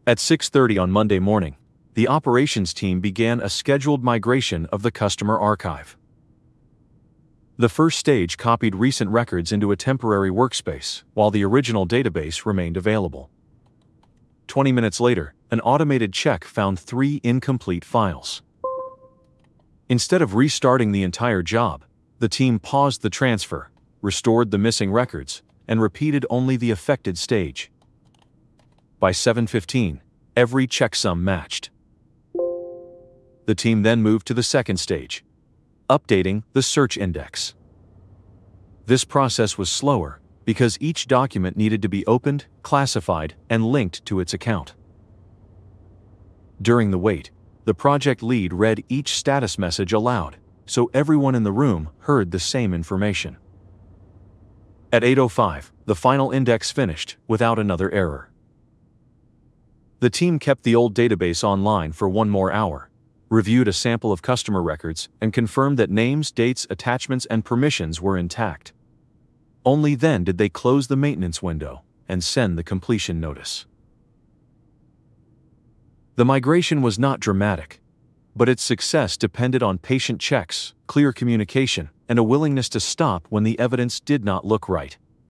At 6:30 on Monday morning, the operations team began a scheduled migration of the customer archive. The first stage copied recent records into a temporary workspace, while the original database remained available. 20 minutes later, an automated check found 3 incomplete files. Instead of restarting the entire job, the team paused the transfer, restored the missing records, and repeated only the affected stage. By 7:15, every checksum matched. The team then moved to the second stage, updating the search index. This process was slower because each document needed to be opened, classified, and linked to its account. During the wait, the project lead read each status message aloud, so everyone in the room heard the same information. At 8:05, the final index finished without another error. The team kept the old database online for 1 more hour, reviewed a sample of customer records, and confirmed that names, dates, attachments, and permissions were intact. Only then did they close the maintenance window and send the completion notice. The migration was not dramatic, but its success depended on patient checks, clear communication, and a willingness to stop when the evidence did not look right.